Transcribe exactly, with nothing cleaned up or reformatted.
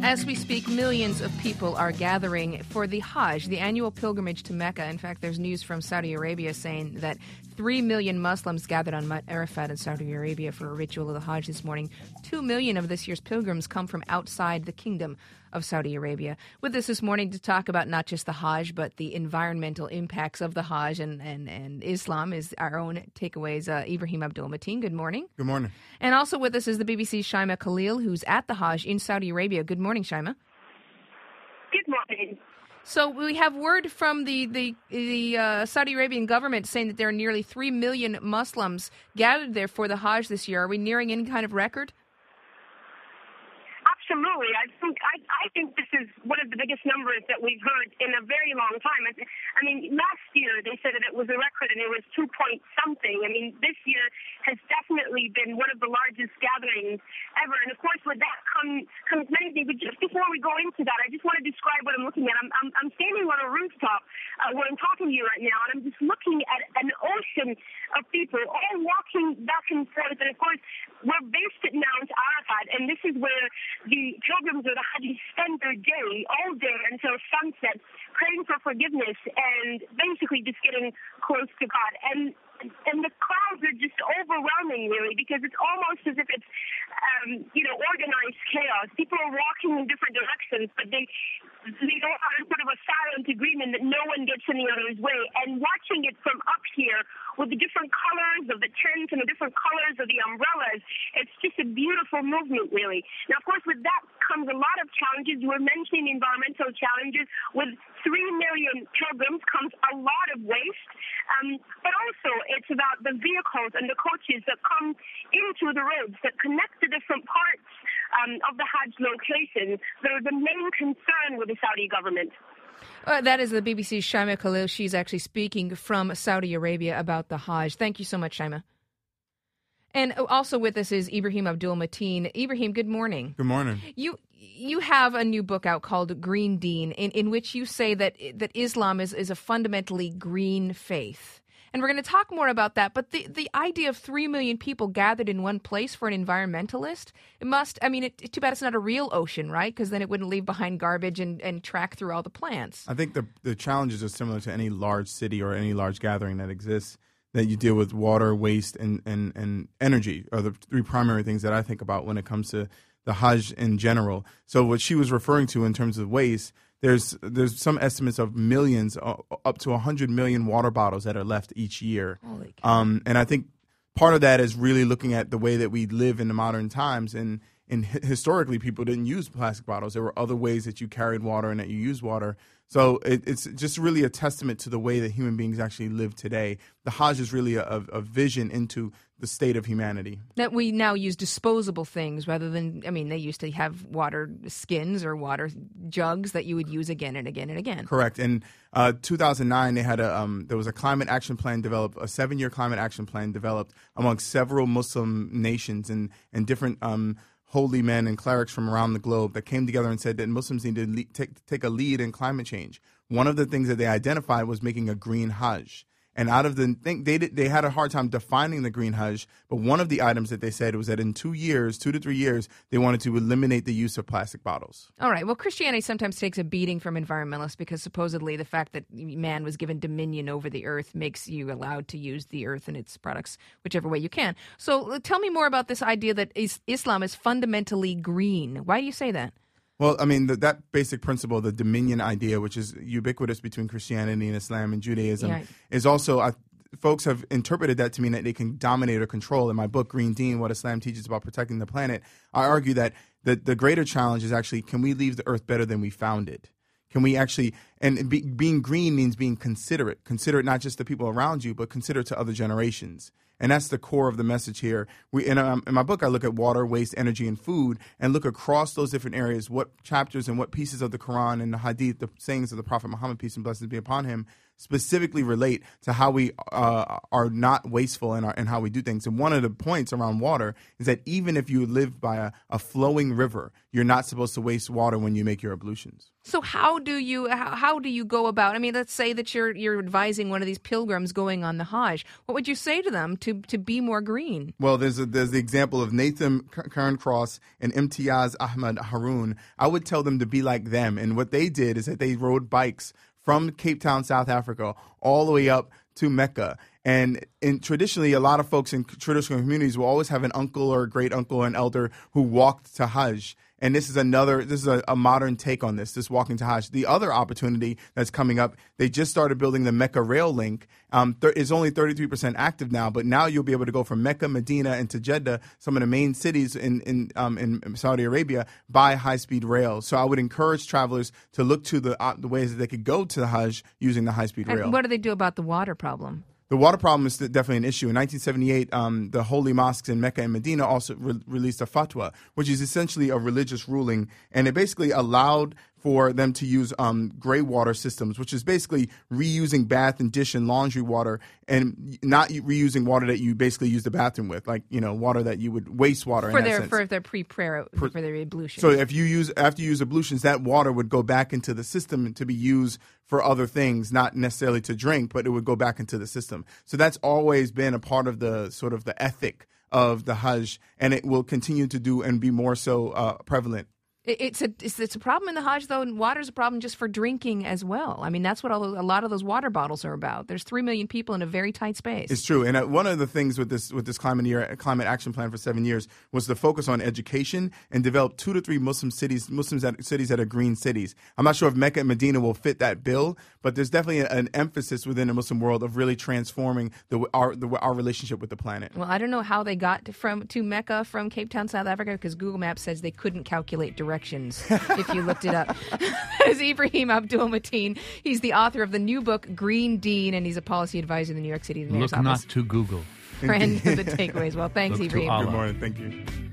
As we speak, millions of people are gathering for the Hajj, the annual pilgrimage to Mecca. In fact, there's news from Saudi Arabia saying that three million Muslims gathered on Mount Arafat in Saudi Arabia for a ritual of the Hajj this morning. Two million of this year's pilgrims come from outside the kingdom of Saudi Arabia. With us this morning to talk about not just the Hajj, but the environmental impacts of the Hajj and, and, and Islam is our own takeaways, uh, Ibrahim Abdul-Mateen. Good morning. Good morning. And also with us is the B B C's Shaima Khalil, who's at the Hajj in Saudi Arabia. Good morning, Shaima. Good morning. So we have word from the the, the uh, Saudi Arabian government saying that there are nearly three million Muslims gathered there for the Hajj this year. Are we nearing any kind of record? Absolutely. I think I, I think this is one of the biggest numbers that we've heard in a very long time. I, I mean, last year they said that it was a record and it was two point something. I mean, this year has definitely been one of the largest gatherings ever. And of course, with that comes comes many things. But just before we go into that, I just want to describe what I'm looking at. I'm I'm, I'm standing on a rooftop uh, where I'm talking to you right now, and I'm just looking at an ocean of people all walking back and forth. And of course, we're based at Mount Arafat, and this is where the pilgrims or the Hajj spend their day, all day until sunset, praying for forgiveness and basically just getting close to God. And and the crowds are just overwhelming, really, because it's almost as if it's, um, you know, organized chaos. People are walking in different directions, but they they don't have sort of a silent agreement that no one gets in the other's way. And watching it from up here with the different colors of the tents and the different colors of the umbrellas, it's just a beautiful movement, really. Now, of course, with that comes a lot of challenges. You were mentioning environmental challenges. With three million pilgrims comes a lot of waste, um, but also it's about the vehicles and the coaches that come into the roads that connect the different parts um, of the Hajj location that are the main concern with the Saudi government. Uh, that is the B B C's Shaima Khalil. She's actually speaking from Saudi Arabia about the Hajj. Thank you so much, Shaima. And also with us is Ibrahim Abdul-Mateen. Ibrahim, good morning. Good morning. You you have a new book out called Green Deen, in, in which you say that that Islam is, is a fundamentally green faith. And we're going to talk more about that. But the, the idea of three million people gathered in one place for an environmentalist, it must, I mean, it, it's too bad it's not a real ocean, right? Because then it wouldn't leave behind garbage and, and track through all the plants. I think the the challenges are similar to any large city or any large gathering that exists, that you deal with water, waste, and, and, and energy are the three primary things that I think about when it comes to the Hajj in general. So what she was referring to in terms of waste, There's there's some estimates of millions, uh, up to one hundred million water bottles that are left each year. Holy cow. Um, and I think part of that is really looking at the way that we live in the modern times. And, and historically, people didn't use plastic bottles. There were other ways that you carried water and that you used water. So it, it's just really a testament to the way that human beings actually live today. The Hajj is really a, a vision into the state of humanity. That we now use disposable things rather than, I mean, they used to have water skins or water jugs that you would use again and again and again. Correct. In uh, two thousand nine, they had a um, there was a climate action plan developed, a seven-year climate action plan developed among several Muslim nations and, and different um holy men and clerics from around the globe that came together and said that Muslims need to le- take, take a lead in climate change. One of the things that they identified was making a green Hajj. And out of the thing, they did, they had a hard time defining the green Hajj, but one of the items that they said was that in two years, two to three years, they wanted to eliminate the use of plastic bottles. All right. Well, Christianity sometimes takes a beating from environmentalists because supposedly the fact that man was given dominion over the earth makes you allowed to use the earth and its products whichever way you can. So tell me more about this idea that is, Islam is fundamentally green. Why do you say that? Well, I mean, the, that basic principle, the dominion idea, which is ubiquitous between Christianity and Islam and Judaism, Yeah. is also, I, folks have interpreted that to mean that they can dominate or control. In my book, Green Deen, What Islam Teaches About Protecting the Planet, I argue that the, the greater challenge is actually, can we leave the earth better than we found it? Can we actually, and be, being green means being considerate, considerate not just the people around you, but considerate to other generations. And that's the core of the message here. We, in, um, in my book, I look at water, waste, energy, and food, and look across those different areas, what chapters and what pieces of the Quran and the Hadith, the sayings of the Prophet Muhammad, peace and blessings be upon him, specifically relate to how we uh, are not wasteful in, our, in how we do things. And one of the points around water is that even if you live by a, a flowing river, you're not supposed to waste water when you make your ablutions. So how do you how, how do you go about? I mean, let's say that you're you're advising one of these pilgrims going on the Hajj. What would you say to them to, to be more green? Well, there's a, there's the example of Nathan Karen Cross and Imtiaz Ahmad Haroon. I would tell them to be like them. And what they did is that they rode bikes from Cape Town, South Africa, all the way up to Mecca. And in, traditionally, a lot of folks in traditional communities will always have an uncle or a great uncle or an elder who walked to Hajj. And this is another, this is a, a modern take on this, this walking to Hajj. The other opportunity that's coming up, they just started building the Mecca rail link. Um, th- it's only thirty-three percent active now, but now you'll be able to go from Mecca, Medina, and to Jeddah, some of the main cities in in, um, in Saudi Arabia, by high-speed rail. So I would encourage travelers to look to the uh, the ways that they could go to the Hajj using the high-speed rail. And what do they do about the water problem? The water problem is definitely an issue. In nineteen seventy-eight, um, the holy mosques in Mecca and Medina also re- released a fatwa, which is essentially a religious ruling, and it basically allowed for them to use um, gray water systems, which is basically reusing bath and dish and laundry water and not reusing water that you basically use the bathroom with, like, you know, water that you would waste water for in their that sense. for their pre-prayer for, for their ablutions. So if you use after you use ablutions, that water would go back into the system to be used for other things, not necessarily to drink, but it would go back into the system. So that's always been a part of the sort of the ethic of the Hajj, and it will continue to do and be more so uh, prevalent. It's a it's, it's a problem in the Hajj, though, and water's a problem just for drinking as well. I mean, that's what all those, a lot of those water bottles are about. There's three million people in a very tight space. It's true, and uh, one of the things with this with this climate year climate action plan for seven years was to focus on education and develop two to three Muslim cities Muslims that, cities that are green cities. I'm not sure if Mecca and Medina will fit that bill, but there's definitely an, an emphasis within the Muslim world of really transforming the our the, our relationship with the planet. Well, I don't know how they got to, from to Mecca from Cape Town, South Africa, because Google Maps says they couldn't calculate directions. If you looked it up. That is Ibrahim Abdul-Mateen. He's the author of the new book, Green Dean, and he's a policy advisor in the New York City Mayor's Look Office. not to Google. Friend of the takeaways. Well, thanks, Look to Ibrahim. Allah. Good morning. Thank you.